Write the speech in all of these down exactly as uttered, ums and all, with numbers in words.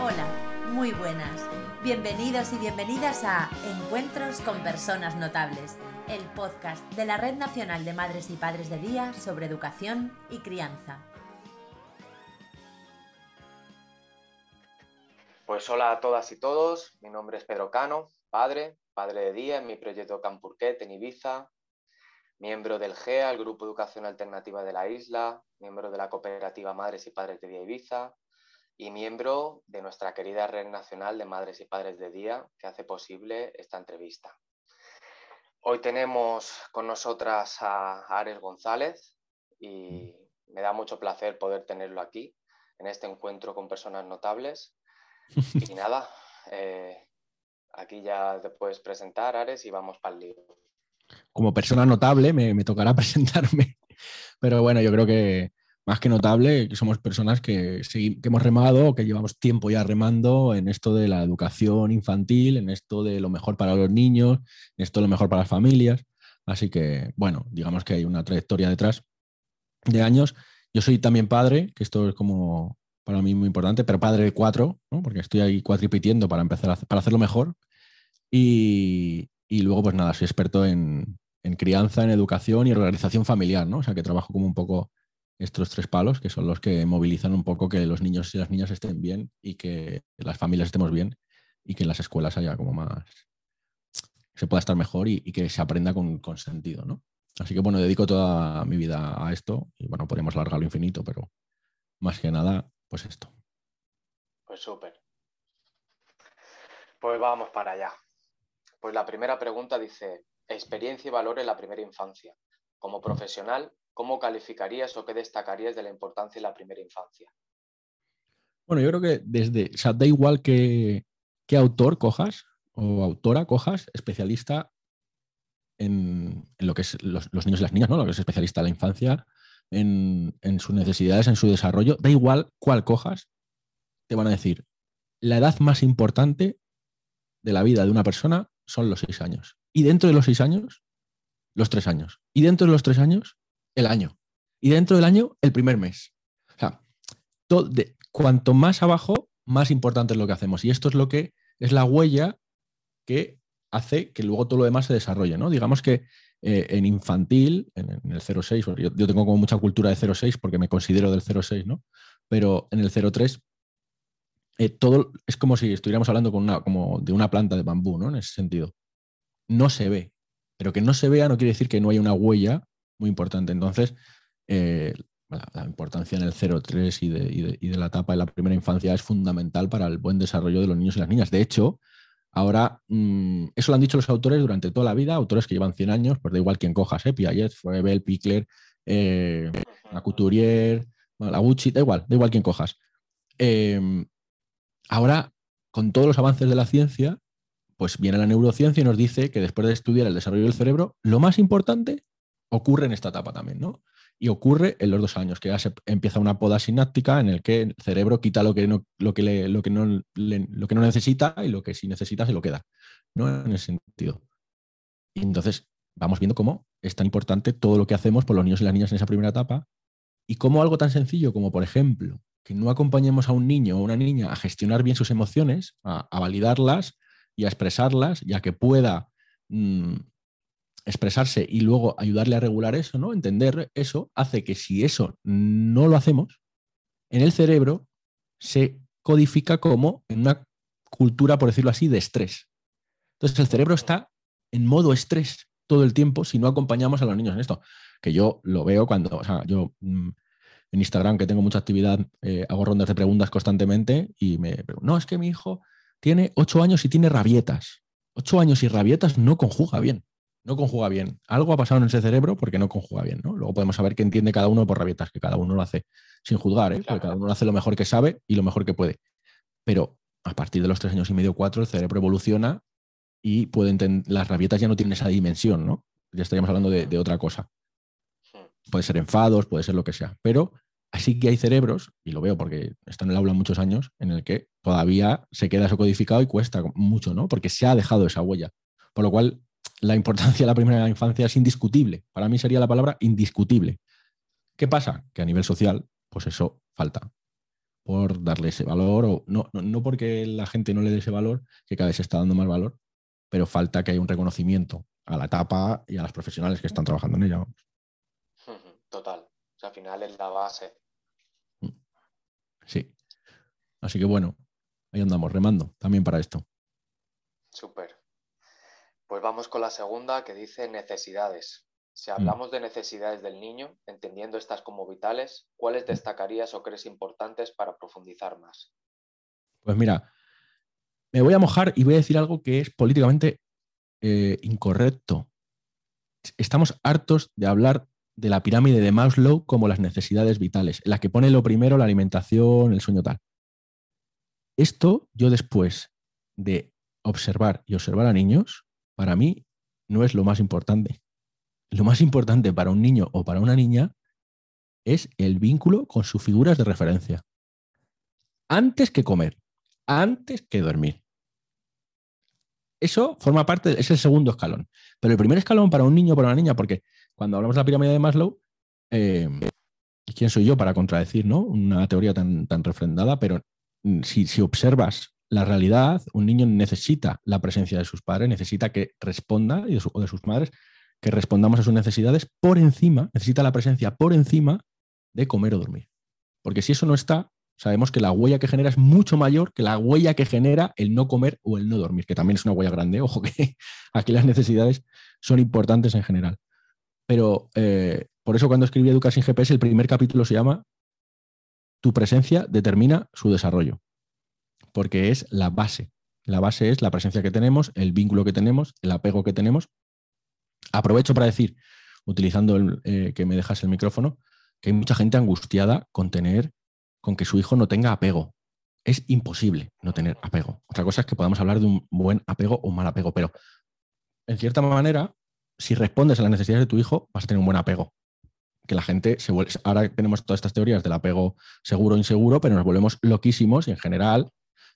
Hola, muy buenas. Bienvenidos y bienvenidas a Encuentros con Personas Notables, el podcast de la Red Nacional de Madres y Padres de Día sobre educación y crianza. Pues hola a todas y todos, mi nombre es Pedro Cano, padre, padre de día en mi proyecto Campurquet en Ibiza, miembro del G E A, el Grupo Educación Alternativa de la isla, miembro de la cooperativa Madres y Padres de Día Ibiza y miembro de nuestra querida Red Nacional de Madres y Padres de Día que hace posible esta entrevista. Hoy tenemos con nosotras a Ares González y me da mucho placer poder tenerlo aquí en este encuentro con personas notables. Y nada, eh, aquí ya te puedes presentar, Ares, y vamos para el lío. Como persona notable me, me tocará presentarme, pero bueno, yo creo que más que notable, que somos personas que, que hemos remado, que llevamos tiempo ya remando en esto de la educación infantil, en esto de lo mejor para los niños, en esto de lo mejor para las familias. Así que, bueno, digamos que hay una trayectoria detrás de años. Yo soy también padre, que esto es como para mí muy importante, pero padre de cuatro, ¿no? Porque estoy ahí cuatripitiendo para empezar a hacer, para hacerlo mejor. Y, y luego, pues nada, soy experto en, en crianza, en educación y organización familiar, ¿no? O sea, que trabajo como un poco estos tres palos, que son los que movilizan un poco que los niños y las niñas estén bien y que las familias estemos bien y que en las escuelas haya como más, se pueda estar mejor y, y que se aprenda con, con sentido, ¿no? Así que bueno, dedico toda mi vida a esto y bueno, podríamos alargarlo infinito, pero más que nada, pues esto. Pues súper. Pues vamos para allá. Pues la primera pregunta dice, experiencia y valor en la primera infancia. Como profesional, ¿cómo calificarías o qué destacarías de la importancia de la primera infancia? Bueno, yo creo que desde, o sea, da igual qué, qué autor cojas o autora cojas, especialista en, en lo que es los, los niños y las niñas, ¿no? Lo que es especialista en la infancia, en, en sus necesidades, en su desarrollo, da igual cuál cojas, te van a decir, la edad más importante de la vida de una persona son los seis años. Y dentro de los seis años, los tres años. Y dentro de los tres años, el año. Y dentro del año, el primer mes. O sea, todo, de, cuanto más abajo, más importante es lo que hacemos. Y esto es lo que es la huella que hace que luego todo lo demás se desarrolle, ¿no? Digamos que eh, en infantil, en, en el cero seis, yo, yo tengo como mucha cultura de cero seis porque me considero del cero seis, ¿no? Pero en el cero tres eh, todo es como si estuviéramos hablando con una, como de una planta de bambú, ¿no? En ese sentido. No se ve, pero que no se vea no quiere decir que no haya una huella muy importante. Entonces, eh, la, la importancia en el cero tres y de, y, de, y de la etapa de la primera infancia es fundamental para el buen desarrollo de los niños y las niñas. De hecho, ahora, mmm, eso lo han dicho los autores durante toda la vida, autores que llevan cien años, pues da igual quien cojas, ¿eh? Piaget, Froebel, Pickler, eh, Couturier, Malaguchi, da igual, da igual quien cojas. Eh, ahora, con todos los avances de la ciencia, pues viene la neurociencia y nos dice que después de estudiar el desarrollo del cerebro, lo más importante ocurre en esta etapa también, ¿no? Y ocurre en los dos años, que ya se empieza una poda sináptica en el que el cerebro quita lo que no, lo que le, lo que no, le, lo que no necesita y lo que sí necesita se lo queda, ¿no? En ese sentido. Y entonces vamos viendo cómo es tan importante todo lo que hacemos por los niños y las niñas en esa primera etapa y cómo algo tan sencillo como, por ejemplo, que no acompañemos a un niño o una niña a gestionar bien sus emociones, a, a validarlas y a expresarlas, y a que pueda mmm, expresarse y luego ayudarle a regular eso, ¿no? Entender eso, hace que si eso no lo hacemos, en el cerebro se codifica como en una cultura, por decirlo así, de estrés. Entonces el cerebro está en modo estrés todo el tiempo si no acompañamos a los niños en esto. Que yo lo veo cuando, o sea, yo mmm, en Instagram, que tengo mucha actividad, eh, hago rondas de preguntas constantemente y me pregunto, no, es que mi hijo tiene ocho años y tiene rabietas. Ocho años y rabietas no conjuga bien. No conjuga bien. Algo ha pasado en ese cerebro porque no conjuga bien, ¿no? Luego podemos saber qué entiende cada uno por rabietas, que cada uno lo hace sin juzgar, ¿eh? Porque claro, cada uno lo hace lo mejor que sabe y lo mejor que puede. Pero a partir de los tres años y medio, cuatro, el cerebro evoluciona y puede entender, las rabietas ya no tienen esa dimensión, ¿no? Ya estaríamos hablando de, de otra cosa. Puede ser enfados, puede ser lo que sea. Pero así que hay cerebros, y lo veo porque está en el aula muchos años, en el que todavía se queda eso codificado y cuesta mucho, ¿no? Porque se ha dejado esa huella. Por lo cual, la importancia de la primera infancia es indiscutible. Para mí sería la palabra indiscutible. ¿Qué pasa? Que a nivel social, pues eso falta. por darle ese valor, o no, no, no porque la gente no le dé ese valor, que cada vez se está dando más valor, pero falta que haya un reconocimiento a la etapa y a las profesionales que están trabajando en ella. Total. O sea, al final es la base. Sí. Así que bueno, ahí andamos, remando también para esto. Súper. Pues vamos con la segunda, que dice necesidades. Si hablamos mm. de necesidades del niño, entendiendo estas como vitales, ¿cuáles destacarías o crees importantes para profundizar más? Pues mira, me voy a mojar y voy a decir algo que es políticamente eh, incorrecto. Estamos hartos de hablar de la pirámide de Maslow como las necesidades vitales, en las que pone lo primero la alimentación, el sueño, tal. Esto yo después de observar y observar a niños, para mí no es lo más importante. Lo más importante para un niño o para una niña es el vínculo con sus figuras de referencia. Antes que comer, antes que dormir. Eso forma parte, es el segundo escalón. Pero el primer escalón para un niño o para una niña, porque cuando hablamos de la pirámide de Maslow, eh, ¿quién soy yo para contradecir, ¿no? Una teoría tan, tan refrendada? Pero si, si observas la realidad, un niño necesita la presencia de sus padres, necesita que responda, y de su, o de sus madres, que respondamos a sus necesidades por encima, necesita la presencia por encima de comer o dormir. Porque si eso no está, sabemos que la huella que genera es mucho mayor que la huella que genera el no comer o el no dormir, que también es una huella grande. Ojo que aquí las necesidades son importantes en general. Pero eh, por eso cuando escribí Educar sin G P S, el primer capítulo se llama Tu presencia determina su desarrollo, porque es la base. La base es la presencia que tenemos, el vínculo que tenemos, el apego que tenemos. Aprovecho para decir, utilizando el, eh, que me dejas el micrófono, que hay mucha gente angustiada con tener, con que su hijo no tenga apego. Es imposible no tener apego. Otra cosa es que podamos hablar de un buen apego o un mal apego, pero en cierta manera, si respondes a las necesidades de tu hijo, vas a tener un buen apego. Que la gente se vuelve, ahora tenemos todas estas teorías del apego seguro o inseguro, pero nos volvemos loquísimos y en general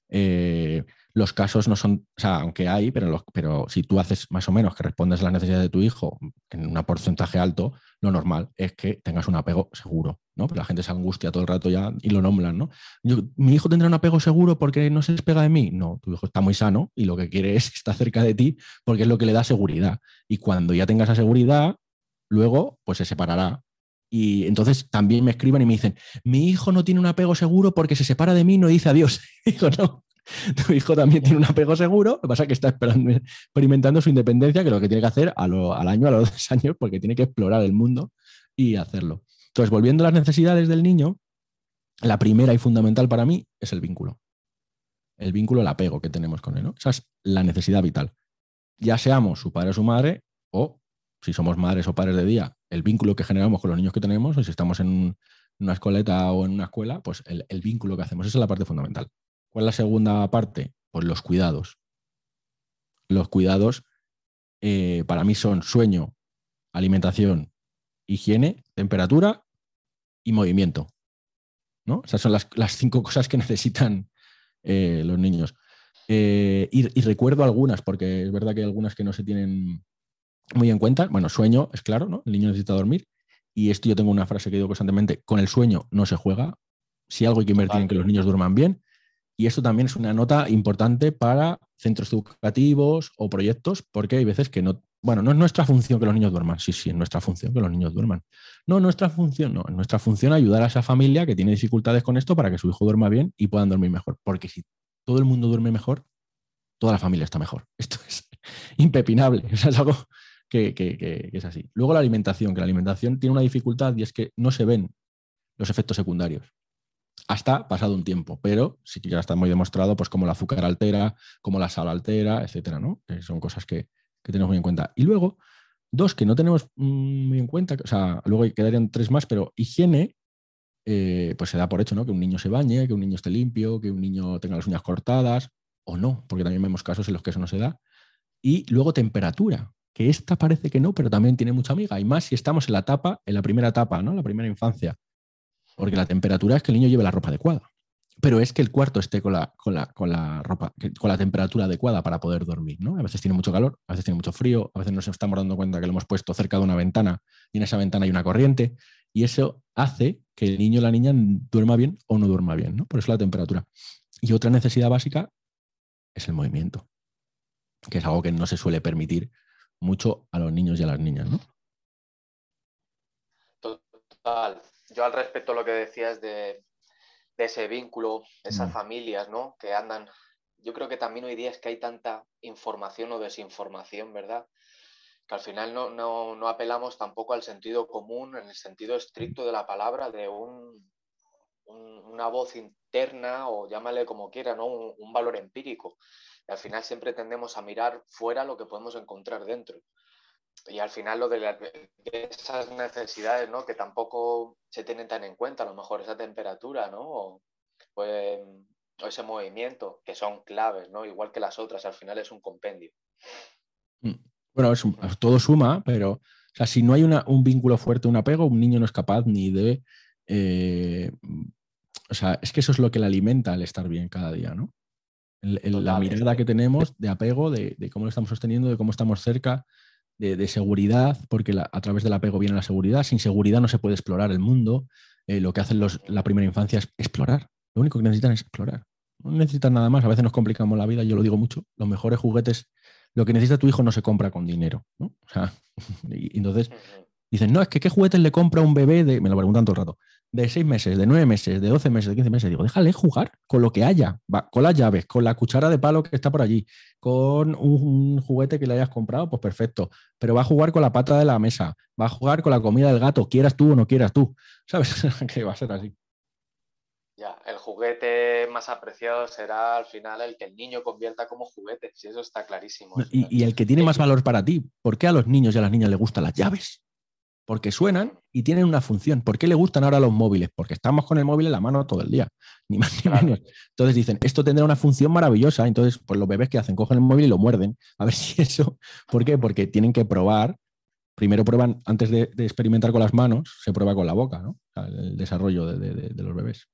eh, los casos no son, o sea, aunque hay, pero, los, pero si tú haces más o menos que respondes a las necesidades de tu hijo en un porcentaje alto, lo normal es que tengas un apego seguro, ¿no? Pero la gente se angustia todo el rato ya y lo nombran, ¿no? Yo, ¿mi hijo tendrá un apego seguro porque no se despega de mí? No, tu hijo está muy sano y lo que quiere es estar cerca de ti porque es lo que le da seguridad. Y cuando ya tenga esa seguridad, luego pues se separará. Y entonces también me escriben y me dicen, mi hijo no tiene un apego seguro porque se separa de mí y no dice adiós. Digo, no, tu hijo también tiene un apego seguro, lo que pasa es que está esperando, experimentando su independencia, que es lo que tiene que hacer a lo, al año, a los dos años, porque tiene que explorar el mundo y hacerlo. Entonces, volviendo a las necesidades del niño, la primera y fundamental para mí es el vínculo. El vínculo, el apego que tenemos con él, ¿no? Esa es la necesidad vital. Ya seamos su padre o su madre, o si somos madres o padres de día, el vínculo que generamos con los niños que tenemos, o si estamos en una escoleta o en una escuela, pues el, el vínculo que hacemos, esa es la parte fundamental. ¿Cuál es la segunda parte? Pues los cuidados. Los cuidados eh, para mí son sueño, alimentación, higiene, temperatura y movimiento, ¿no? Esas son las, las cinco cosas que necesitan eh, los niños. Eh, y, y recuerdo algunas, porque es verdad que hay algunas que no se tienen muy en cuenta. Bueno, sueño, es claro, ¿no? El niño necesita dormir. Y esto yo tengo una frase que digo constantemente, con el sueño no se juega. Si algo hay que invertir en que los niños duerman bien. Y esto también es una nota importante para centros educativos o proyectos, porque hay veces que no, bueno, no es nuestra función que los niños duerman. Sí, sí, es nuestra función que los niños duerman. No, nuestra función, no, es nuestra función ayudar a esa familia que tiene dificultades con esto para que su hijo duerma bien y puedan dormir mejor. Porque si todo el mundo duerme mejor, toda la familia está mejor. Esto es impepinable. O sea, es algo que, que, que, que es así. Luego la alimentación, que la alimentación tiene una dificultad y es que no se ven los efectos secundarios. Hasta pasado un tiempo, pero sí que ya está muy demostrado, pues como el azúcar altera, como la sal altera, etcétera, ¿no? Que son cosas que, que tenemos muy en cuenta. Y luego, dos que no tenemos mmm, muy en cuenta, o sea, luego quedarían tres más, pero higiene, eh, pues se da por hecho, ¿no? Que un niño se bañe, que un niño esté limpio, que un niño tenga las uñas cortadas, o no, porque también vemos casos en los que eso no se da. Y luego temperatura, que esta parece que no, pero también tiene mucha amiga, y más si estamos en la etapa, en la primera etapa, ¿no? La primera infancia. Porque la temperatura es que el niño lleve la ropa adecuada. Pero es que el cuarto esté con la, con la, con la ropa, con la temperatura adecuada para poder dormir, ¿no? A veces tiene mucho calor, a veces tiene mucho frío, a veces nos estamos dando cuenta que lo hemos puesto cerca de una ventana y en esa ventana hay una corriente y eso hace que el niño o la niña duerma bien o no duerma bien, ¿no? Por eso la temperatura. Y otra necesidad básica es el movimiento, que es algo que no se suele permitir mucho a los niños y a las niñas, ¿no? Total. Yo al respecto lo que decías de, de ese vínculo, esas Mm. familias, ¿no? Que andan... Yo creo que también hoy día es que hay tanta información o desinformación, ¿verdad? Que al final no, no, no apelamos tampoco al sentido común, en el sentido estricto de la palabra, de un, un, una voz interna o llámale como quiera, ¿no? Un, un valor empírico. Y al final siempre tendemos a mirar fuera lo que podemos encontrar dentro. Y al final lo de, la, de esas necesidades, ¿no? Que tampoco se tienen tan en cuenta, a lo mejor esa temperatura, ¿no? O, pues, o ese movimiento, que son claves, ¿no? Igual que las otras, al final es un compendio. Bueno, es un, todo suma, pero o sea, si no hay una, un vínculo fuerte, un apego, un niño no es capaz ni de... Eh, o sea, es que eso es lo que le alimenta el estar bien cada día, ¿no? El, el, la mirada que tenemos de apego, de, de cómo lo estamos sosteniendo, de cómo estamos cerca, de, de seguridad, porque la, a través del apego viene la seguridad. Sin seguridad no se puede explorar el mundo. Eh, lo que hacen los, la primera infancia es explorar. Lo único que necesitan es explorar. No necesitan nada más. A veces nos complicamos la vida, yo lo digo mucho. Los mejores juguetes, lo que necesita tu hijo no se compra con dinero, ¿no? O sea, y, y entonces dicen, no, es que ¿qué juguetes le compra un bebé de, me lo preguntan todo el rato, de seis meses, de nueve meses, de doce meses, de quince meses? Digo, déjale jugar con lo que haya, va, con las llaves, con la cuchara de palo que está por allí, con un, un juguete que le hayas comprado, pues perfecto. Pero va a jugar con la pata de la mesa, va a jugar con la comida del gato, quieras tú o no quieras tú. ¿Sabes? Que va a ser así. Ya, el juguete más apreciado será al final el que el niño convierta como juguete, si eso está clarísimo. Y, y el que tiene más valor para ti, ¿por qué a los niños y a las niñas les gustan las llaves? Porque suenan y tienen una función. ¿Por qué le gustan ahora los móviles? Porque estamos con el móvil en la mano todo el día, ni más ni claro. menos. Entonces dicen, esto tendrá una función maravillosa. Entonces, pues los bebés, ¿qué hacen? Cogen el móvil y lo muerden. A ver si eso... ¿Por qué? Porque tienen que probar. Primero prueban, antes de, de experimentar con las manos, se prueba con la boca, ¿no? O sea, el desarrollo de, de, de los bebés.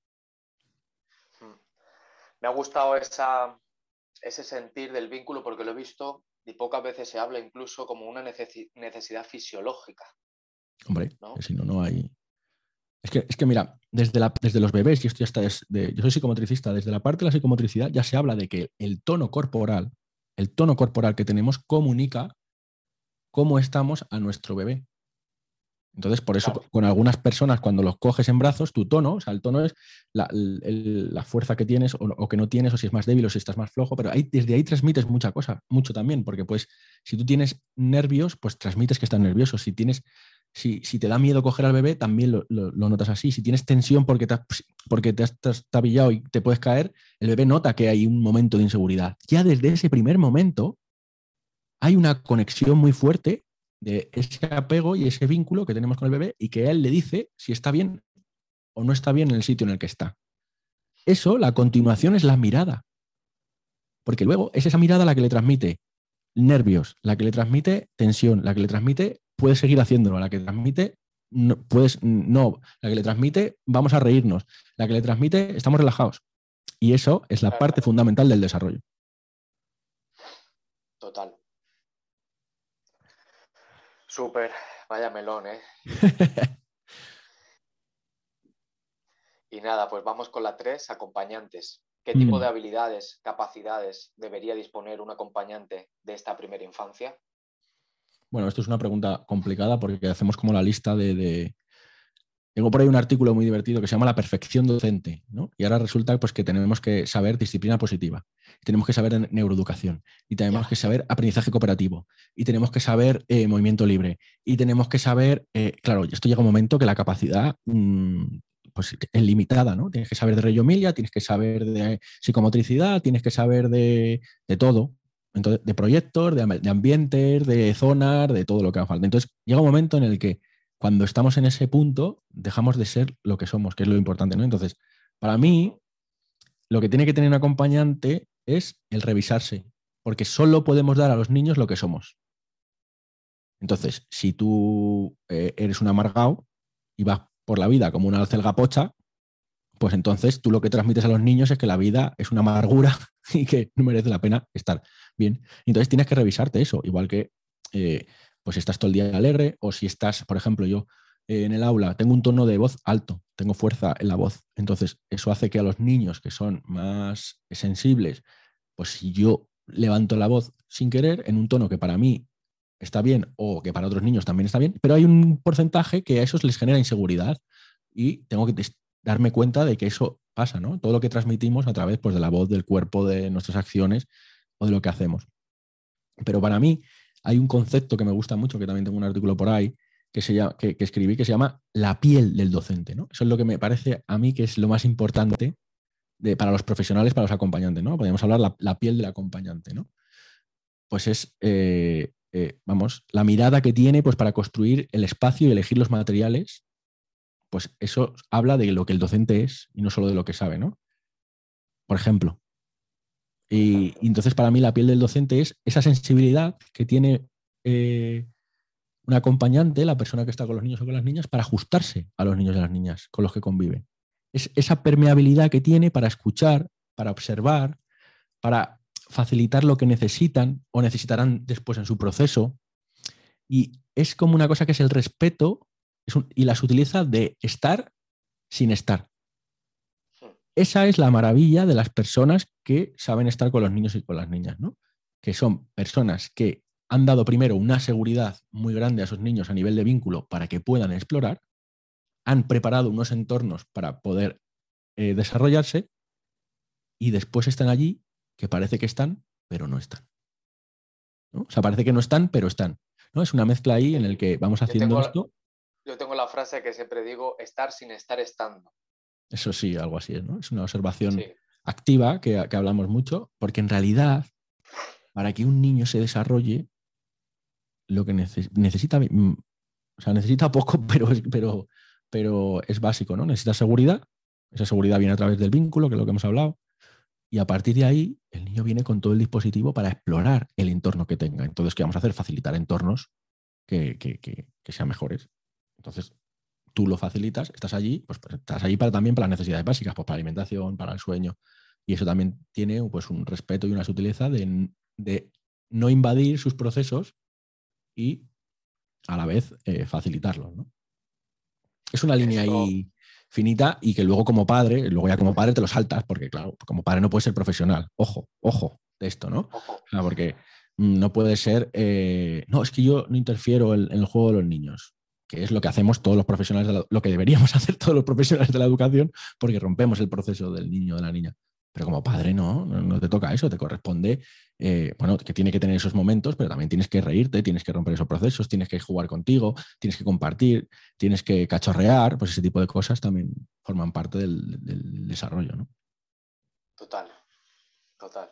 Me ha gustado esa, ese sentir del vínculo porque lo he visto y pocas veces se habla incluso como una necesidad fisiológica. Hombre, ¿no? Si no, no hay... Es que, es que mira, desde, la, desde los bebés, y esto ya está, es de, yo soy psicomotricista, desde la parte de la psicomotricidad ya se habla de que el tono corporal, el tono corporal que tenemos comunica cómo estamos a nuestro bebé. Entonces, por eso claro. Con algunas personas, cuando los coges en brazos, tu tono, o sea, el tono es la, el, la fuerza que tienes o, o que no tienes, o si es más débil o si estás más flojo, pero ahí, desde ahí transmites mucha cosa, mucho también, porque pues si tú tienes nervios, pues transmites que estás nervioso. Si tienes, si, si te da miedo coger al bebé, también lo, lo, lo notas así. Si tienes tensión porque te has, porque te has trastabillado y te puedes caer, el bebé nota que hay un momento de inseguridad. Ya desde ese primer momento hay una conexión muy fuerte de ese apego y ese vínculo que tenemos con el bebé y que él le dice si está bien o no está bien en el sitio en el que está. Eso, la continuación es la mirada. Porque luego es esa mirada la que le transmite nervios, la que le transmite tensión, la que le transmite puedes seguir haciéndolo, la que le transmite no, puedes, no, la que le transmite vamos a reírnos, la que le transmite estamos relajados. Y eso es la parte fundamental del desarrollo. Total. Súper, vaya melón, ¿eh? Y nada, pues vamos con la tres, acompañantes. ¿Qué tipo mm. de habilidades, capacidades debería disponer un acompañante de esta primera infancia? Bueno, esto es una pregunta complicada porque hacemos como la lista de... de... Tengo por ahí un artículo muy divertido que se llama La perfección docente, ¿no? Y ahora resulta pues, que tenemos que saber disciplina positiva, tenemos que saber neuroeducación, y tenemos yeah. que saber aprendizaje cooperativo, y tenemos que saber eh, movimiento libre, y tenemos que saber, eh, claro, esto llega un momento que la capacidad mmm, pues, es limitada, ¿no? Tienes que saber de Reggio Emilia, tienes que saber de psicomotricidad, tienes que saber de, de todo, entonces, de proyectos, de, de ambientes, de zonas, de todo lo que haga falta. Entonces llega un momento en el que cuando estamos en ese punto, dejamos de ser lo que somos, que es lo importante, ¿no? Entonces, para mí, lo que tiene que tener un acompañante es el revisarse, porque solo podemos dar a los niños lo que somos. Entonces, si tú eh, eres un amargado y vas por la vida como una alcelga pocha, pues entonces tú lo que transmites a los niños es que la vida es una amargura y que no merece la pena estar bien. Entonces tienes que revisarte eso, igual que... Eh, pues si estás todo el día alegre, o si estás, por ejemplo, yo eh, en el aula tengo un tono de voz alto, tengo fuerza en la voz. Entonces, eso hace que a los niños que son más sensibles, pues si yo levanto la voz sin querer, en un tono que para mí está bien o que para otros niños también está bien, pero hay un porcentaje que a esos les genera inseguridad y tengo que darme cuenta de que eso pasa, ¿no? Todo lo que transmitimos a través, pues, de la voz, del cuerpo, de nuestras acciones o de lo que hacemos. Pero para mí hay un concepto que me gusta mucho, que también tengo un artículo por ahí, que, se llama, que, que escribí, que se llama la piel del docente, ¿no? Eso es lo que me parece a mí que es lo más importante de, para los profesionales, para los acompañantes, ¿no? Podríamos hablar la, la piel del acompañante, ¿no? Pues es, eh, eh, vamos, la mirada que tiene, pues, para construir el espacio y elegir los materiales, pues eso habla de lo que el docente es y no solo de lo que sabe, ¿no? Por ejemplo. Y, y entonces para mí la piel del docente es esa sensibilidad que tiene eh, un acompañante, la persona que está con los niños o con las niñas, para ajustarse a los niños y a las niñas con los que conviven. Es esa permeabilidad que tiene para escuchar, para observar, para facilitar lo que necesitan o necesitarán después en su proceso. Y es como una cosa que es el respeto es un, y las utiliza de estar sin estar. Esa es la maravilla de las personas que saben estar con los niños y con las niñas, ¿no? Que son personas que han dado primero una seguridad muy grande a sus niños a nivel de vínculo para que puedan explorar, han preparado unos entornos para poder eh, desarrollarse y después están allí que parece que están, pero no están, ¿no? O sea, parece que no están, pero están, ¿no? Es una mezcla ahí en el que vamos haciendo yo tengo, esto. Yo tengo la frase que siempre digo, estar sin estar estando. Eso sí, algo así es, ¿no? Es una observación sí. activa que, que hablamos mucho, porque en realidad, para que un niño se desarrolle, lo que neces necesita, o sea, necesita poco, pero es, pero, pero es básico, ¿no? Necesita seguridad, esa seguridad viene a través del vínculo, que es lo que hemos hablado, y a partir de ahí el niño viene con todo el dispositivo para explorar el entorno que tenga. Entonces, ¿qué vamos a hacer? Facilitar entornos que, que, que, que sean mejores. Entonces, tú lo facilitas, estás allí, pues, pues estás allí para, también para las necesidades básicas, pues para la alimentación, para el sueño, y eso también tiene, pues, un respeto y una sutileza de, de no invadir sus procesos y a la vez eh, facilitarlos, ¿no? Es una línea Esto... ahí finita y que luego como padre, luego ya como padre te lo saltas, porque claro, como padre no puedes ser profesional. Ojo, ojo de esto, ¿no? Ojo. O sea, porque no puede ser, eh, no, es que yo no interfiero en, en el juego de los niños, que es lo que hacemos todos los profesionales, de la, lo que deberíamos hacer todos los profesionales de la educación, porque rompemos el proceso del niño o de la niña. Pero como padre no, no, no te toca eso, te corresponde, eh, bueno, que tiene que tener esos momentos, pero también tienes que reírte, tienes que romper esos procesos, tienes que jugar contigo, tienes que compartir, tienes que cachorrear, pues ese tipo de cosas también forman parte del, del desarrollo, ¿no? Total, total.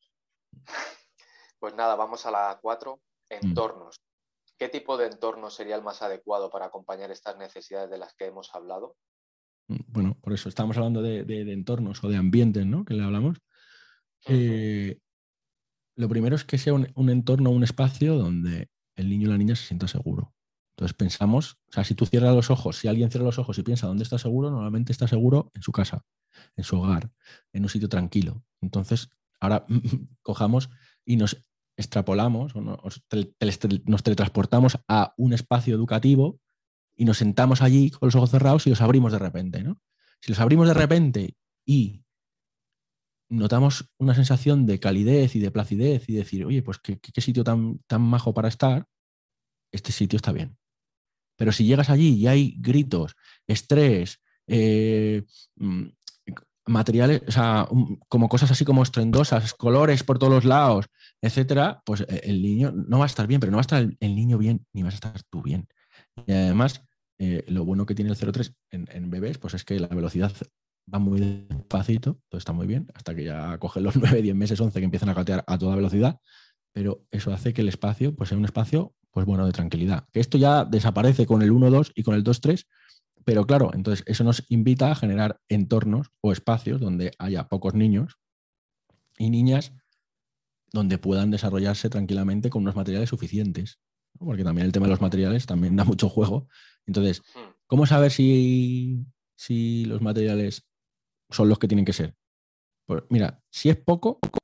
Pues nada, vamos a la cuatro, entornos. Mm. ¿Qué tipo de entorno sería el más adecuado para acompañar estas necesidades de las que hemos hablado? Bueno, por eso estamos hablando de, de, de entornos o de ambientes, ¿no? Que le hablamos. Uh-huh. Eh, lo primero es que sea un, un entorno, un espacio donde el niño y la niña se sienta seguro. Entonces pensamos, o sea, si tú cierras los ojos, si alguien cierra los ojos y piensa dónde está seguro, normalmente está seguro en su casa, en su hogar, en un sitio tranquilo. Entonces, ahora cojamos y nos extrapolamos o nos, tele, tele, nos teletransportamos a un espacio educativo y nos sentamos allí con los ojos cerrados y los abrimos de repente, ¿no? Si los abrimos de repente y notamos una sensación de calidez y de placidez y decir, oye, pues qué, qué sitio tan, tan majo para estar, este sitio está bien. Pero si llegas allí y hay gritos, estrés, eh, materiales, o sea, como cosas así como estruendosas, colores por todos los lados, etcétera, pues el niño no va a estar bien, pero no va a estar el, el niño bien, ni vas a estar tú bien. Y además, eh, lo bueno que tiene el cero tres en, en bebés, pues es que la velocidad va muy despacito, todo está muy bien, hasta que ya cogen los nueve, diez meses, once, que empiezan a gatear a toda velocidad, pero eso hace que el espacio pues sea un espacio, pues bueno, de tranquilidad. Que esto ya desaparece con el uno dos y con el dos tres, pero claro, entonces eso nos invita a generar entornos o espacios donde haya pocos niños y niñas donde puedan desarrollarse tranquilamente con unos materiales suficientes, ¿no? Porque también el tema de los materiales también da mucho juego. Entonces, ¿cómo saber si, si los materiales son los que tienen que ser? Pues mira, si es poco,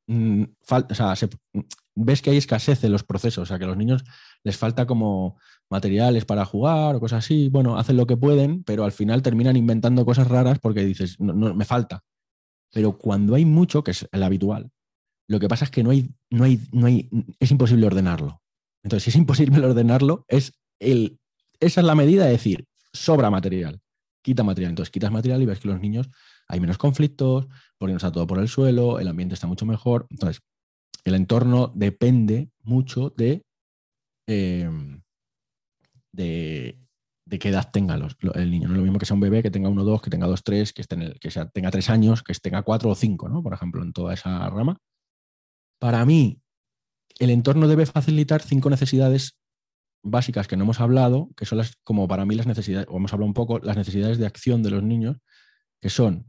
mm, fal- o sea, se- ves que hay escasez de los procesos, o sea, que a los niños les falta como materiales para jugar o cosas así. Bueno, hacen lo que pueden, pero al final terminan inventando cosas raras porque dices, no, no, me falta. Pero cuando hay mucho, que es el habitual, lo que pasa es que no hay, no hay, no hay, es imposible ordenarlo. Entonces, si es imposible ordenarlo, es el, esa es la medida de decir, sobra material, quita material. Entonces, quitas material y ves que los niños hay menos conflictos, porque no está todo por el suelo, el ambiente está mucho mejor. Entonces, el entorno depende mucho de, eh, de, de qué edad tenga los, lo- el niño. No es lo mismo que sea un bebé, que tenga uno, dos, que tenga dos, tres, que, esté en el- que sea, tenga tres años, que tenga cuatro o cinco, ¿no? Por ejemplo, en toda esa rama. Para mí, el entorno debe facilitar cinco necesidades básicas que no hemos hablado, que son las, como para mí las necesidades, o hemos hablado un poco, las necesidades de acción de los niños, que son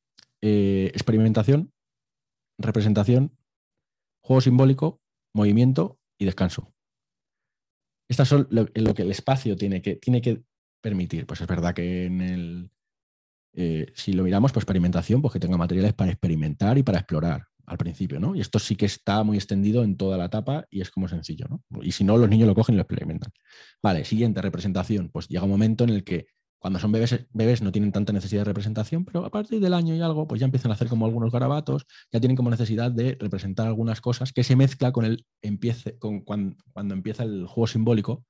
eh, experimentación, representación, juego simbólico, movimiento y descanso. Estas son lo, lo que el espacio tiene que, tiene que permitir. Pues es verdad que en el, eh, si lo miramos, pues experimentación, pues que tenga materiales para experimentar y para explorar al principio, ¿no? Y esto sí que está muy extendido en toda la etapa y es como sencillo, ¿no? Y si no, los niños lo cogen y lo experimentan. Vale, siguiente, representación. Pues llega un momento en el que cuando son bebés, bebés no tienen tanta necesidad de representación, pero a partir del año y algo, pues ya empiezan a hacer como algunos garabatos, ya tienen como necesidad de representar algunas cosas que se mezcla con el empiece, con cuando, cuando empieza el juego simbólico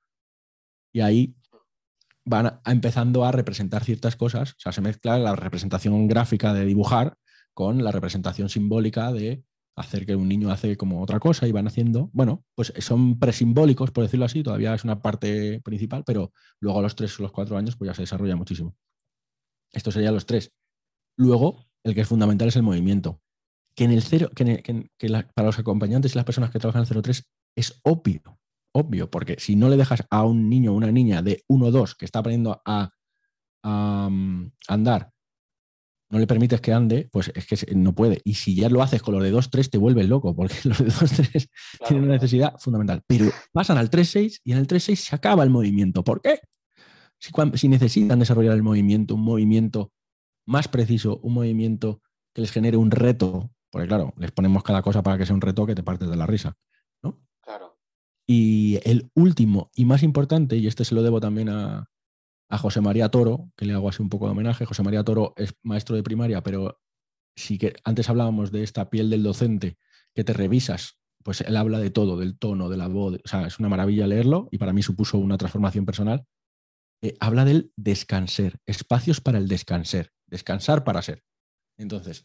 y ahí van a, a empezando a representar ciertas cosas. O sea, se mezcla la representación gráfica de dibujar con la representación simbólica de hacer que un niño hace como otra cosa y van haciendo, bueno, pues son presimbólicos, por decirlo así, todavía es una parte principal, pero luego a los tres o los cuatro años pues ya se desarrolla muchísimo. Esto sería los tres. Luego, el que es fundamental es el movimiento, que en el cero, que, en el, que, que la, para los acompañantes y las personas que trabajan en el cero tres es obvio, obvio, porque si no le dejas a un niño o una niña de uno o dos que está aprendiendo a, a, um, andar, no le permites que ande, pues es que no puede. Y si ya lo haces con los de dos tres, te vuelves loco, porque los de dos tres Claro, tienen una claro. necesidad fundamental. Pero pasan al tres seis y en el tres seis se acaba el movimiento. ¿Por qué? Si, cuando, si necesitan desarrollar el movimiento, un movimiento más preciso, un movimiento que les genere un reto, porque claro, les ponemos cada cosa para que sea un reto que te partes de la risa, ¿no? Claro. Y el último y más importante, y este se lo debo también a, a José María Toro, que le hago así un poco de homenaje. José María Toro es maestro de primaria, pero sí que antes hablábamos de esta piel del docente que te revisas, pues él habla de todo, del tono, de la voz, o sea, es una maravilla leerlo y para mí supuso una transformación personal. Eh, habla del descanser, espacios para el descanser, descansar para ser. Entonces,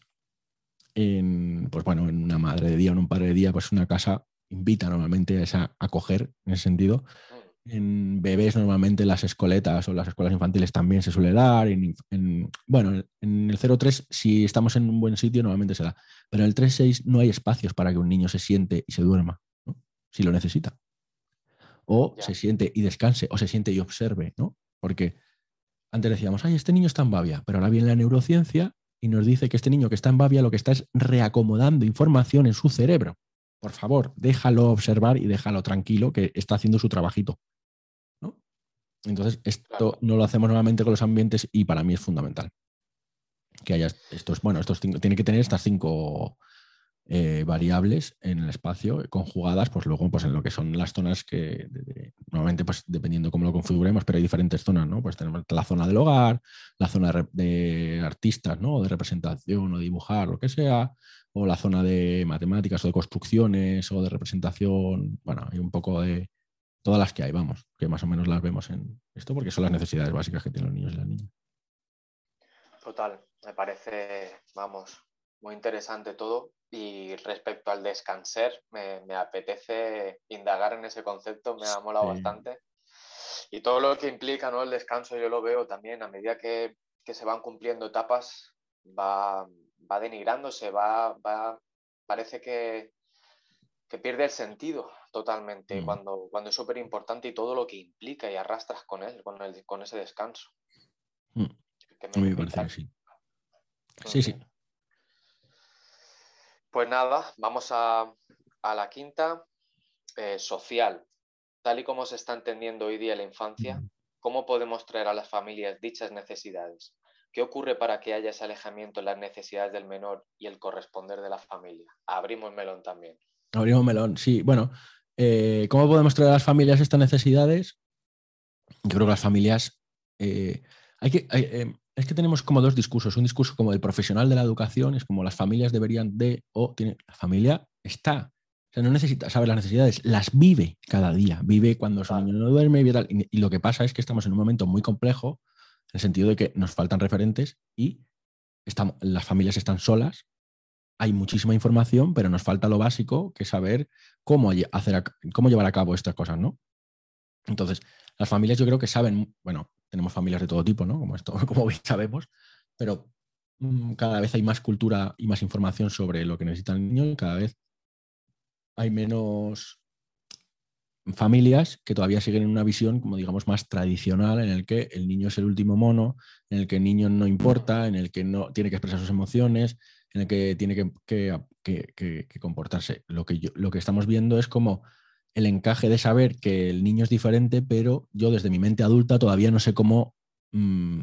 en, pues bueno, en una madre de día o en un padre de día, pues una casa invita normalmente a esa acoger en ese sentido. En bebés normalmente las escoletas o las escuelas infantiles también se suele dar. En, en, bueno, en el cero tres, si estamos en un buen sitio, normalmente se da. Pero en el tres seis no hay espacios para que un niño se siente y se duerma, ¿no? Si lo necesita. O Ya. se siente y descanse, o se siente y observe, ¿no? Porque antes decíamos, ay, este niño está en Bavia, pero ahora viene la neurociencia y nos dice que este niño que está en Bavia lo que está es reacomodando información en su cerebro. Por favor, déjalo observar y déjalo tranquilo que está haciendo su trabajito, ¿no? Entonces, esto Claro. no lo hacemos normalmente con los ambientes y para mí es fundamental. Que haya estos, bueno, estos cinco, tiene que tener estas cinco eh, variables en el espacio conjugadas, pues luego pues en lo que son las zonas que de, de, normalmente, pues dependiendo cómo lo configuremos, pero hay diferentes zonas, ¿no? Pues tenemos la zona del hogar, la zona de, de artistas, ¿no? O de representación o dibujar, lo que sea, o la zona de matemáticas o de construcciones o de representación, bueno, hay un poco de todas las que hay, vamos, que más o menos las vemos en esto porque son las necesidades básicas que tienen los niños y las niñas. Total, me parece, vamos, muy interesante todo. Y respecto al descanser, me, me apetece indagar en ese concepto, me ha molado Sí. bastante. Y todo lo que implica, ¿no? El descanso, yo lo veo también a medida que, que se van cumpliendo etapas, va, va denigrándose, va, va, parece que, que pierde el sentido totalmente Mm. cuando, cuando es súper importante y todo lo que implica y arrastras con él, con, el, con ese descanso. Mm. Que A mí me, me me parece que encanta. sí. Sí, sí. Pues nada, vamos a, a la quinta, eh, social. Tal y como se está entendiendo hoy día la infancia, Mm. ¿cómo podemos traer a las familias dichas necesidades? ¿Qué ocurre para que haya ese alejamiento en las necesidades del menor y el corresponder de la familia? Abrimos melón también. Abrimos melón, sí. Bueno, eh, ¿cómo podemos traer a las familias estas necesidades? Yo creo que las familias... Eh, hay que, hay, eh, es que tenemos como dos discursos. Un discurso como el profesional de la educación, es como las familias deberían de... o tiene, la familia está... O sea, no necesita saber las necesidades, las vive cada día. Vive cuando su niño no duerme y tal. Y, y lo que pasa es que estamos en un momento muy complejo, en el sentido de que nos faltan referentes y estamos, las familias están solas. Hay muchísima información, pero nos falta lo básico, que es saber cómo, hacer, cómo llevar a cabo estas cosas, ¿no? Entonces, las familias yo creo que saben, bueno, tenemos familias de todo tipo, ¿no? Como esto, como bien sabemos, pero mmm, cada vez hay más cultura y más información sobre lo que necesita el niño y cada vez hay menos familias que todavía siguen en una visión, como digamos, más tradicional, en el que el niño es el último mono, en el que el niño no importa, en el que no tiene que expresar sus emociones, en el que tiene que, que, que, que, que comportarse. Lo que, yo, lo que estamos viendo es como el encaje de saber que el niño es diferente, pero yo desde mi mente adulta todavía no sé cómo mmm,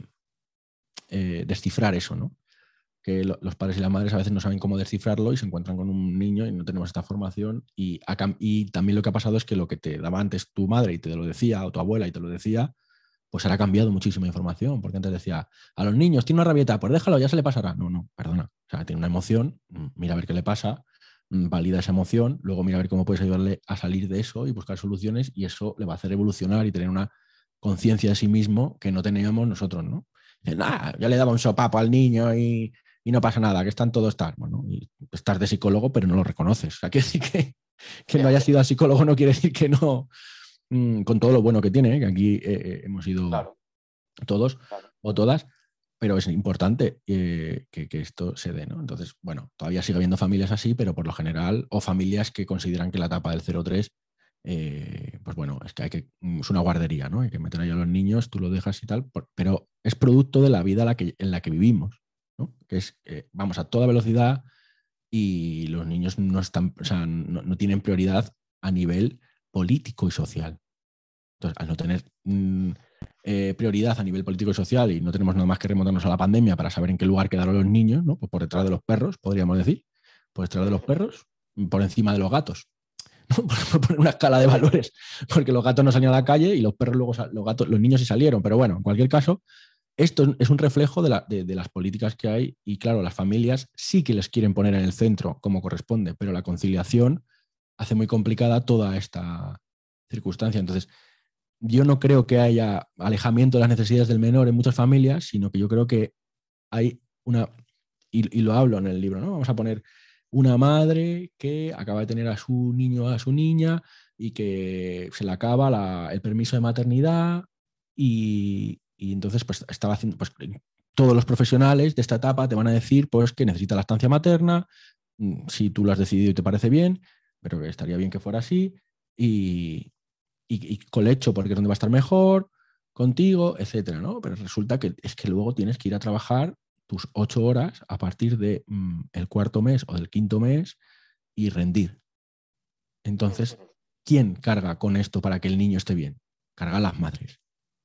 eh, descifrar eso, ¿no? Que lo, los padres y las madres a veces no saben cómo descifrarlo y se encuentran con un niño y no tenemos esta formación. Y, a, y también lo que ha pasado es que lo que te daba antes tu madre y te lo decía, o tu abuela y te lo decía, pues ahora ha cambiado muchísima información, porque antes decía, a los niños tiene una rabieta, pues déjalo, ya se le pasará. No, no, perdona. O sea, tiene una emoción, mira a ver qué le pasa, valida esa emoción, luego mira a ver cómo puedes ayudarle a salir de eso y buscar soluciones, y eso le va a hacer evolucionar y tener una conciencia de sí mismo que no teníamos nosotros, ¿no? Dicen, ah, ya le daba un sopapo al niño y, y no pasa nada, que están todos estar. Bueno, y estás de psicólogo, pero no lo reconoces. O sea, quiere decir que, que no haya sido a psicólogo no quiere decir que no, mmm, con todo lo bueno que tiene, ¿eh? Que aquí eh, hemos ido Claro. todos Claro. o todas, pero es importante eh, que, que esto se dé, ¿no? Entonces, bueno, todavía sigue habiendo familias así, pero por lo general, o familias que consideran que la etapa del cero tres, eh, pues bueno, es que hay que, es una guardería, ¿no? Hay que meter ahí a los niños, tú lo dejas y tal, por, pero es producto de la vida la que, en la que vivimos, ¿no? Que es, eh, vamos a toda velocidad y los niños no están, o sea, no, no tienen prioridad a nivel político y social. Entonces, al no tener mmm, eh, prioridad a nivel político y social, y no tenemos nada más que remontarnos a la pandemia para saber en qué lugar quedaron los niños, ¿no? Pues por detrás de los perros, podríamos decir, por detrás de los perros, por encima de los gatos, ¿no? Por poner una escala de valores, porque los gatos no salían a la calle y los perros luego, los gatos, los niños sí salieron, pero bueno, en cualquier caso, esto es un reflejo de, la, de, de las políticas que hay y claro, las familias sí que les quieren poner en el centro como corresponde, pero la conciliación hace muy complicada toda esta circunstancia. Entonces, yo no creo que haya alejamiento de las necesidades del menor en muchas familias, sino que yo creo que hay una, y, y lo hablo en el libro, ¿no? Vamos a poner una madre que acaba de tener a su niño o a su niña y que se le acaba la, el permiso de maternidad y, y entonces pues estaba haciendo, pues todos los profesionales de esta etapa te van a decir pues que necesita lactancia materna, si tú lo has decidido y te parece bien, pero que estaría bien que fuera así y Y, y colecho porque es donde va a estar mejor, contigo, etcétera, ¿no? Pero resulta que es que luego tienes que ir a trabajar tus ocho horas a partir del de, cuarto mes o del quinto mes y rendir. Entonces, ¿quién carga con esto para que el niño esté bien? Cargan las madres.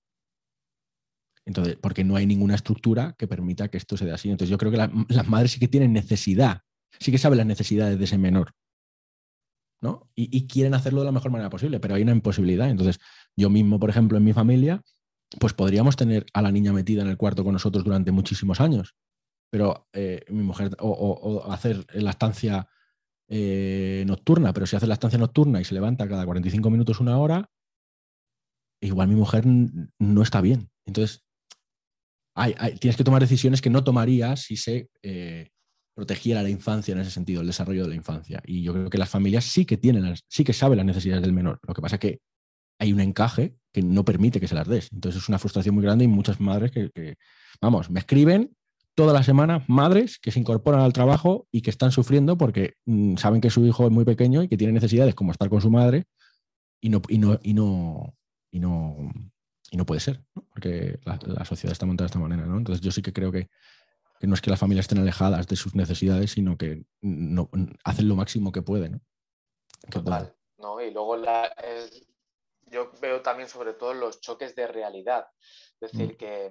Entonces, porque no hay ninguna estructura que permita que esto se dé así. Entonces, yo creo que la, las madres sí que tienen necesidad, sí que saben las necesidades de ese menor, ¿no? Y, y quieren hacerlo de la mejor manera posible, pero hay una imposibilidad. Entonces, yo mismo, por ejemplo, en mi familia, pues podríamos tener a la niña metida en el cuarto con nosotros durante muchísimos años, pero eh, mi mujer, o, o, o hacer la estancia eh, nocturna, pero si hace la estancia nocturna y se levanta cada cuarenta y cinco minutos, una hora, igual mi mujer no está bien. Entonces, hay, hay, tienes que tomar decisiones que no tomarías si se eh, protegiera la infancia en ese sentido, el desarrollo de la infancia. Y yo creo que las familias sí que tienen, sí que saben las necesidades del menor. Lo que pasa es que hay un encaje que no permite que se las des. Entonces es una frustración muy grande y muchas madres que, que vamos, me escriben toda la semana madres que se incorporan al trabajo y que están sufriendo porque mmm, saben que su hijo es muy pequeño y que tiene necesidades como estar con su madre y no, y no, y no, y no, y no puede ser, ¿no? Porque la, la sociedad está montada de esta manera, ¿no? Entonces yo sí que creo que, que no es que las familias estén alejadas de sus necesidades, ssino que no, hacen lo máximo que pueden, ¿no? Que Total, ¿no? Y luego la, es, yo veo también sobre todo los choques de realidad. Es decir, mm. que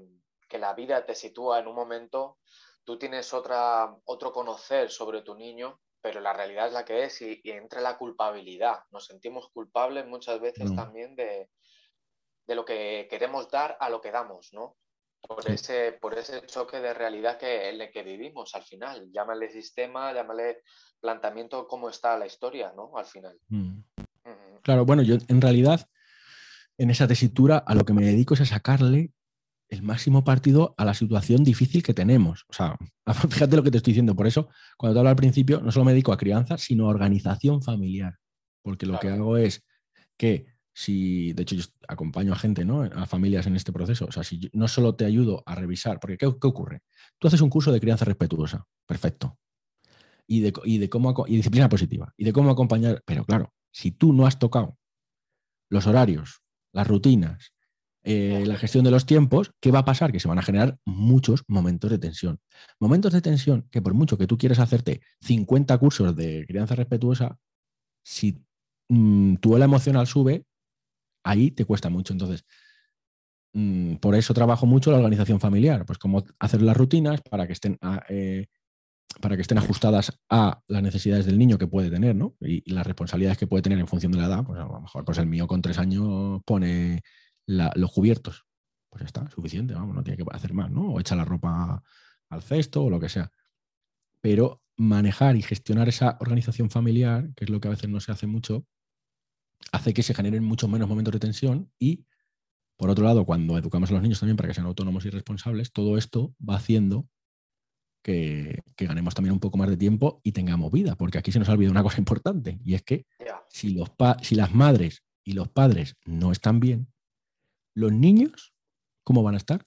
que la vida te sitúa en un momento, tú tienes otra, otro conocer sobre tu niño, pero la realidad es la que es y, y entra la culpabilidad. Nos sentimos culpables muchas veces No, también de, de lo que queremos dar a lo que damos, ¿no? Por sí. ese, por ese choque de realidad que, en el que vivimos al final. Llámale sistema, llámale planteamiento, cómo está la historia, ¿no? Al final. Mm. Mm, Claro, bueno, yo en realidad en esa tesitura a lo que me dedico es a sacarle el máximo partido a la situación difícil que tenemos. O sea, fíjate lo que te estoy diciendo. Por eso, cuando te hablo al principio, no solo me dedico a crianza, sino a organización familiar. Porque lo que claro, hago es que si, de hecho, yo acompaño a gente, ¿no? A familias en este proceso. O sea, si yo no solo te ayudo a revisar, porque ¿qué, qué ocurre? Tú haces un curso de crianza respetuosa, perfecto. Y de, y de cómo y disciplina positiva. Y de cómo acompañar. Pero claro, si tú no has tocado los horarios, las rutinas, eh, ya, la gestión de los tiempos, ¿qué va a pasar? Que se van a generar muchos momentos de tensión. Momentos de tensión que por mucho que tú quieras hacerte cincuenta cursos de crianza respetuosa, si mmm, tu ola emocional sube, ahí te cuesta mucho. Entonces, mmm, por eso trabajo mucho la organización familiar, pues cómo hacer las rutinas para que estén, a, eh, para que estén ajustadas a las necesidades del niño que puede tener, ¿no? Y, y las responsabilidades que puede tener en función de la edad. Pues a lo mejor pues el mío con tres años pone la, los cubiertos. Pues ya está, suficiente, vamos, no tiene que hacer más, ¿no? O echa la ropa al cesto o lo que sea. Pero manejar y gestionar esa organización familiar, que es lo que a veces no se hace mucho, hace que se generen muchos menos momentos de tensión y, por otro lado, cuando educamos a los niños también para que sean autónomos y responsables, todo esto va haciendo que, que ganemos también un poco más de tiempo y tengamos vida, porque aquí se nos ha olvidado una cosa importante y es que ya. si, los pa si las madres y los padres no están bien, los niños, ¿cómo van a estar?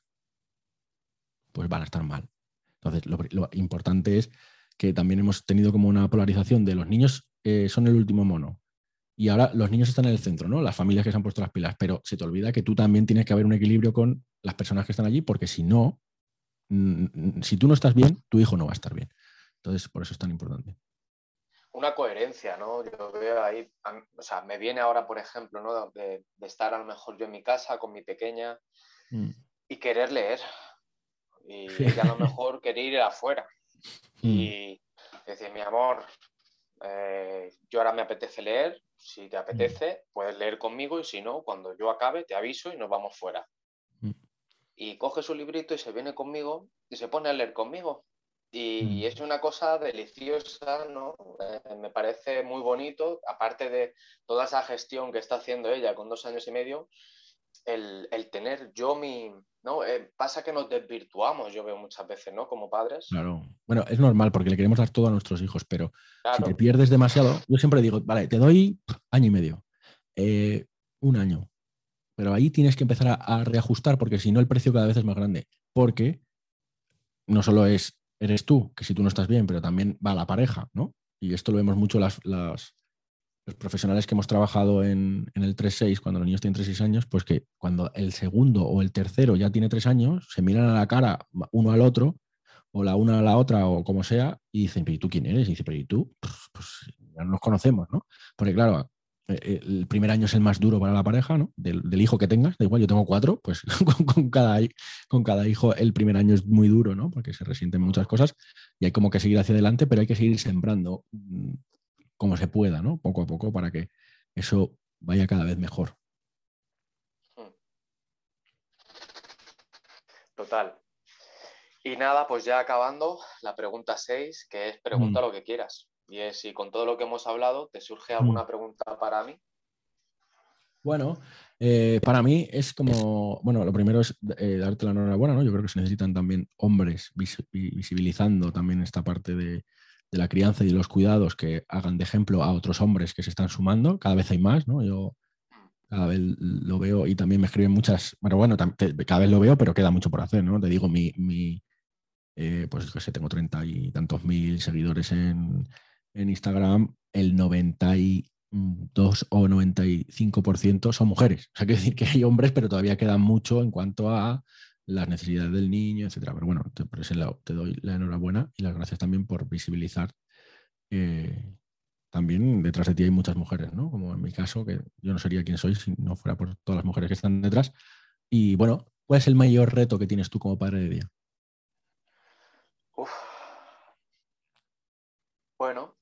Pues van a estar mal. Entonces, lo, lo importante es que también hemos tenido como una polarización de los niños eh, son el último mono y ahora los niños están en el centro, ¿no? Las familias que se han puesto las pilas, pero se te olvida que tú también tienes que haber un equilibrio con las personas que están allí, porque si no, mm, si tú no estás bien, tu hijo no va a estar bien. Entonces, por eso es tan importante. Una coherencia, ¿no? Yo veo ahí, a, o sea, me viene ahora, por ejemplo, ¿no? De, de estar a lo mejor yo en mi casa con mi pequeña Mm. y querer leer. Y ella a lo mejor querer ir afuera. Mm. Y decir, mi amor, eh, yo ahora me apetece leer, si te apetece, puedes leer conmigo y si no, cuando yo acabe, te aviso y nos vamos fuera. Mm. Y coge su librito y se viene conmigo y se pone a leer conmigo. Mm. Y es una cosa deliciosa, ¿no? Eh, me parece muy bonito, aparte de toda esa gestión que está haciendo ella con dos años y medio, el, el tener yo mi... ¿no? Eh, pasa que nos desvirtuamos, yo veo muchas veces, ¿no? Como padres. Claro. Bueno, es normal porque le queremos dar todo a nuestros hijos, pero si te Claro, pierdes demasiado, yo siempre digo, vale, te doy año y medio, eh, un año, pero ahí tienes que empezar a, a reajustar porque si no el precio cada vez es más grande. Porque no solo es eres tú, que si tú no estás bien, pero también va la pareja, ¿no? Y esto lo vemos mucho las, las, los profesionales que hemos trabajado en, en el tres seis, cuando los niños tienen tres seis años, pues que cuando el segundo o el tercero ya tiene tres años, se miran a la cara uno al otro, o la una a la otra, o como sea, y dicen, pero ¿y tú quién eres? Y dice, pero ¿y tú? Pues, pues ya no nos conocemos, ¿no? Porque claro, el primer año es el más duro para la pareja, ¿no? Del, del hijo que tengas, da igual, yo tengo cuatro, pues con, con, cada, con cada hijo el primer año es muy duro, ¿no? Porque se resienten muchas cosas y hay como que seguir hacia adelante, pero hay que seguir sembrando mmm, como se pueda, ¿no? Poco a poco para que eso vaya cada vez mejor. total. Y nada, pues ya acabando, la pregunta seis, que es pregunta Mm. lo que quieras. Y es si con todo lo que hemos hablado te surge Mm. alguna pregunta para mí. Bueno, eh, para mí es como, bueno, lo primero es eh, darte la enhorabuena, ¿no? Yo creo que se necesitan también hombres vis visibilizando también esta parte de, de la crianza y de los cuidados que hagan de ejemplo a otros hombres que se están sumando. Cada vez hay más, ¿no? Yo cada vez lo veo y también me escriben muchas, bueno, bueno, te, cada vez lo veo, pero queda mucho por hacer, ¿no? Te digo, mi, mi eh, pues que sé, tengo treinta y tantos mil seguidores en, en Instagram, el noventa y dos o noventa y cinco por ciento son mujeres. O sea, quiero decir que hay hombres, pero todavía queda mucho en cuanto a las necesidades del niño, etcétera. Pero bueno, te, por ese lado, te doy la enhorabuena y las gracias también por visibilizar. Eh, también detrás de ti hay muchas mujeres, ¿no? Como en mi caso, que yo no sería quien soy si no fuera por todas las mujeres que están detrás. Y bueno, ¿Cuál es el mayor reto que tienes tú como padre de día? Uf. Bueno,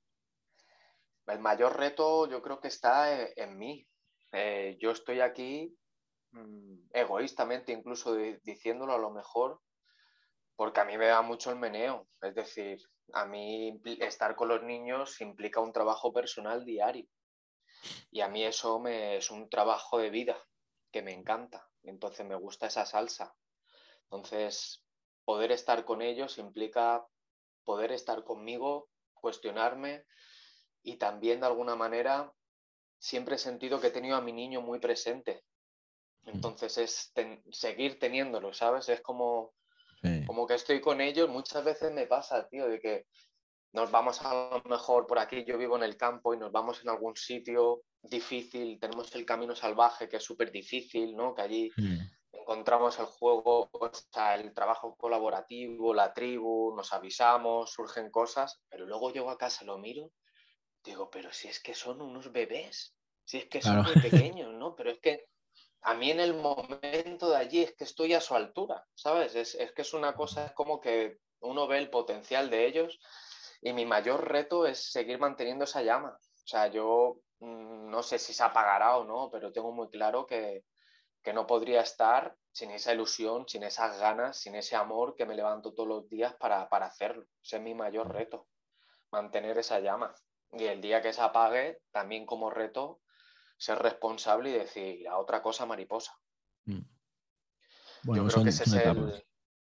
el mayor reto yo creo que está en, en mí. Eh, yo estoy aquí mm, egoístamente, incluso di- diciéndolo a lo mejor, porque a mí me da mucho el meneo. Es decir, a mí impli- estar con los niños implica un trabajo personal diario. Y a mí eso me, es un trabajo de vida que me encanta. Entonces me gusta esa salsa. Entonces, poder estar con ellos implica poder estar conmigo, cuestionarme y también de alguna manera siempre he sentido que he tenido a mi niño muy presente. Entonces es ten- seguir teniéndolo, ¿sabes? Es como, Sí, como que estoy con ellos. Muchas veces me pasa, tío, de que nos vamos a lo mejor por aquí, yo vivo en el campo y nos vamos en algún sitio difícil, tenemos el camino salvaje que es súper difícil, ¿no? Que allí sí, encontramos el juego, o sea, el trabajo colaborativo, la tribu, nos avisamos, surgen cosas, pero luego llego a casa, lo miro, digo, pero si es que son unos bebés, si es que son claro. muy pequeños, ¿no? Pero es que a mí en el momento de allí es que estoy a su altura, ¿sabes? Es, es que es una cosa, es como que uno ve el potencial de ellos y mi mayor reto es seguir manteniendo esa llama. O sea, yo mmm, no sé si se apagará o no, pero tengo muy claro que, que no podría estar sin esa ilusión, sin esas ganas, sin ese amor que me levanto todos los días para, para hacerlo. Ese es mi mayor reto, mantener esa llama. Y el día que se apague, también como reto, ser responsable y decir a otra cosa mariposa. Mm. Yo Bueno, creo que son, ese son es el... etapas.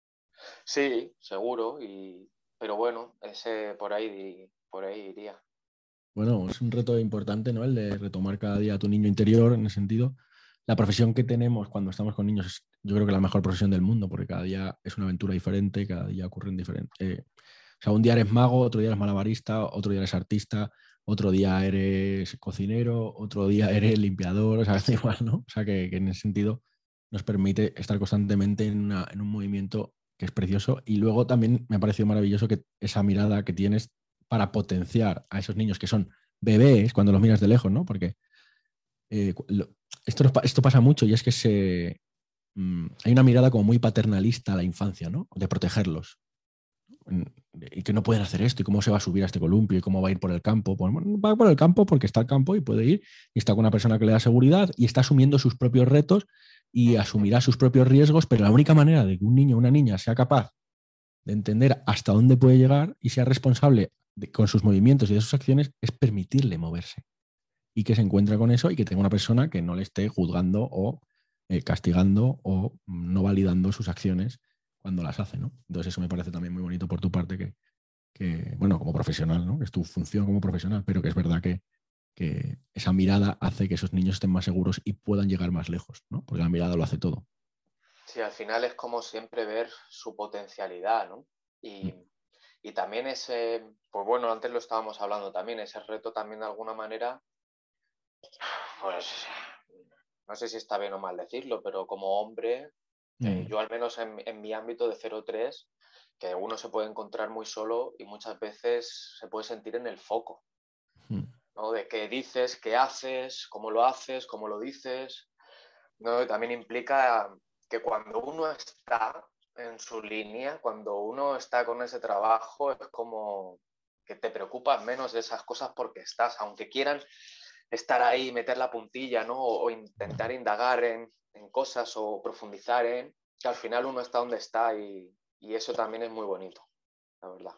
Sí, seguro, y... pero bueno, ese por ahí, por ahí iría. Bueno, es un reto importante, ¿no? El de retomar cada día a tu niño interior en ese sentido. La profesión que tenemos cuando estamos con niños es, yo creo que la mejor profesión del mundo, porque cada día es una aventura diferente, cada día ocurren diferentes. Eh, o sea, un día eres mago, otro día eres malabarista, otro día eres artista, otro día eres cocinero, otro día eres limpiador, o sea, da igual, ¿no? O sea, que, que en ese sentido nos permite estar constantemente en, una- en un movimiento que es precioso. Y luego también me ha parecido maravilloso que esa mirada que tienes para potenciar a esos niños que son bebés cuando los miras de lejos, ¿no? Porque eh, lo- esto, nos pa- esto pasa mucho y es que se, mm, hay una mirada como muy paternalista a la infancia, ¿no? De protegerlos. En- Y que no pueden hacer esto, y cómo se va a subir a este columpio, y cómo va a ir por el campo. Pues, bueno, va por el campo porque está el campo y puede ir, y está con una persona que le da seguridad, y está asumiendo sus propios retos y asumirá sus propios riesgos, pero la única manera de que un niño o una niña sea capaz de entender hasta dónde puede llegar y sea responsable de- con sus movimientos y de sus acciones es permitirle moverse y que se encuentre con eso y que tenga una persona que no le esté juzgando o eh, castigando o no validando sus acciones cuando las hace, ¿no? Entonces eso me parece también muy bonito por tu parte que, que, bueno, como profesional, ¿no? Es tu función como profesional, pero que es verdad que, que esa mirada hace que esos niños estén más seguros y puedan llegar más lejos, ¿no? Porque la mirada lo hace todo. Sí, al final es como siempre ver su potencialidad, ¿no? Mm. Y, y también ese, pues bueno, antes lo estábamos hablando también, ese reto también de alguna manera, pues no sé si está bien o mal decirlo, pero como hombre, eh, Mm. yo al menos en, en mi ámbito de cero tres, que uno se puede encontrar muy solo y muchas veces se puede sentir en el foco, Mm. ¿no? De qué dices, qué haces, cómo lo haces, cómo lo dices, ¿no? Y también implica que cuando uno está en su línea, cuando uno está con ese trabajo, es como que te preocupas menos de esas cosas porque estás, aunque quieran estar ahí, meter la puntilla, ¿no? O, o intentar indagar en, en, cosas o profundizar en, que al final uno está donde está y, y eso también es muy bonito, la verdad.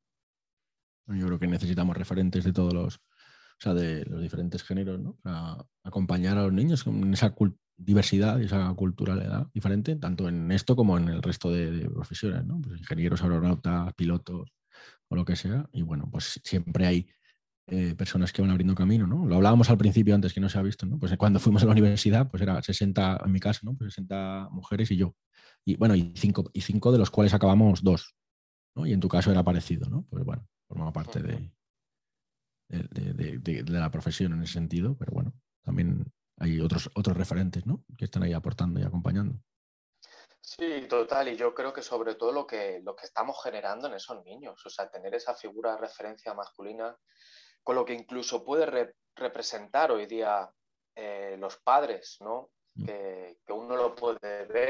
Yo creo que necesitamos referentes de todos los, o sea, de los diferentes géneros, ¿no? Para acompañar a los niños con esa diversidad y esa culturalidad diferente, tanto en esto como en el resto de, de profesiones, ¿no? Pues ingenieros, aeronautas, pilotos o lo que sea. Y bueno, pues siempre hay eh, personas que van abriendo camino, ¿no? Lo hablábamos al principio antes que no se ha visto, ¿no? Pues cuando fuimos a la universidad, pues era sesenta, en mi caso, ¿no? Pues sesenta mujeres y yo. Y bueno, y cinco, y cinco de los cuales acabamos dos, ¿no? Y en tu caso era parecido, ¿no? Pues bueno, formaba parte de, de, de, de, de la profesión en ese sentido, pero bueno, también hay otros, otros referentes, ¿no? Que están ahí aportando y acompañando. Sí, total, y yo creo que sobre todo lo que, lo que estamos generando en esos niños, o sea, tener esa figura de referencia masculina, con lo que incluso puede re representar hoy día eh, los padres, ¿no? Mm. Que, que, uno lo puede ver,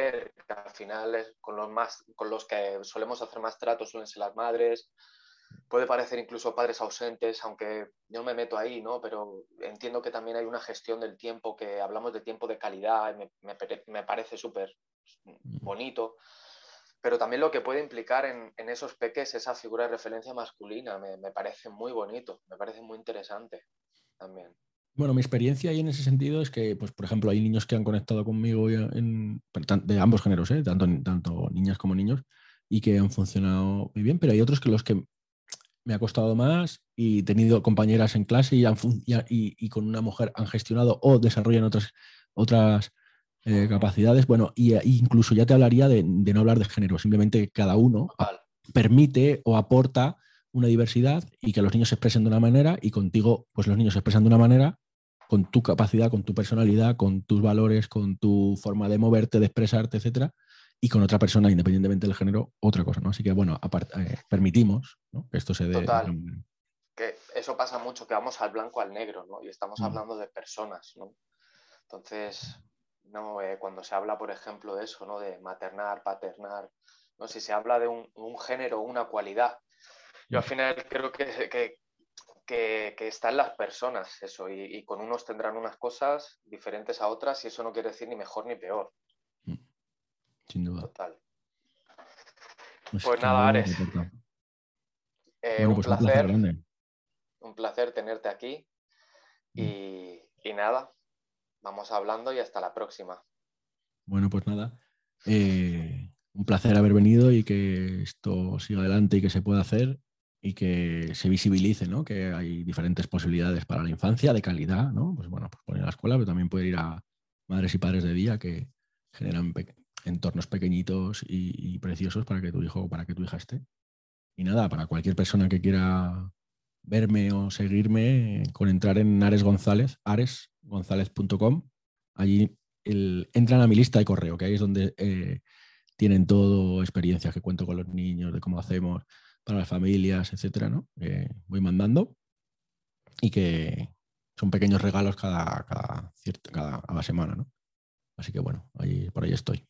porque al final es con los, más, con los que solemos hacer más tratos suelen ser las madres. Puede parecer incluso padres ausentes, aunque yo no me meto ahí, ¿no? Pero entiendo que también hay una gestión del tiempo, que hablamos de tiempo de calidad, y me, me, me parece súper bonito. Pero también lo que puede implicar en, en esos peques esa figura de referencia masculina, me, me parece muy bonito, me parece muy interesante también. Bueno, mi experiencia ahí en ese sentido es que, pues, por ejemplo, hay niños que han conectado conmigo en, de ambos géneros, ¿eh? tanto, tanto niñas como niños, y que han funcionado muy bien, pero hay otros que los que me ha costado más y he tenido compañeras en clase y, han, y, y con una mujer han gestionado o desarrollan otras, otras eh, capacidades. Bueno, y, e incluso ya te hablaría de, de no hablar de género, simplemente cada uno Total. permite o aporta una diversidad y que los niños se expresen de una manera y contigo, pues los niños se expresan de una manera con tu capacidad, con tu personalidad, con tus valores, con tu forma de moverte, de expresarte, etcétera, y con otra persona, independientemente del género, otra cosa, ¿no? Así que, bueno, apart, eh, permitimos, ¿no?, que esto se dé. Total. Que eso pasa mucho, que vamos al blanco al negro, ¿no? Y estamos Mm. hablando de personas, ¿no? Entonces, no, eh, cuando se habla, por ejemplo, de eso, ¿no? De maternar, paternar, ¿no? Si se habla de un, un género, una cualidad, yo al final creo que, que, que, que está en las personas eso, y, y con unos tendrán unas cosas diferentes a otras, y eso no quiere decir ni mejor ni peor. Mm. Sin duda. Total. Pues, Pues cada nada, uno te Ares, aporta. eh, Bueno, un pues un placer placer, grande. un placer tenerte aquí, y, y nada, vamos hablando y hasta la próxima. Bueno, pues nada. Eh, un placer haber venido y que esto siga adelante y que se pueda hacer y que se visibilice, ¿no? Que hay diferentes posibilidades para la infancia de calidad, ¿no? Pues bueno, pues poner a la escuela, pero también puede ir a madres y padres de día que generan pe entornos pequeñitos y, y preciosos para que tu hijo o para que tu hija esté. Y nada, para cualquier persona que quiera verme o seguirme, con entrar en Ares González, ares gonzález punto com, allí el, entran a mi lista de correo, que ahí es donde eh, tienen todo, experiencias que cuento con los niños, de cómo hacemos para las familias, etcétera, ¿no? Que voy mandando y que son pequeños regalos cada, cada, cierto, cada, cada semana, ¿no? Así que bueno, ahí, por ahí estoy.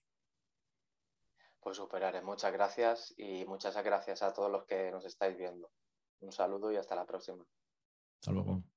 Pues superaré. Muchas gracias y muchas gracias a todos los que nos estáis viendo. Un saludo y hasta la próxima. Hasta luego.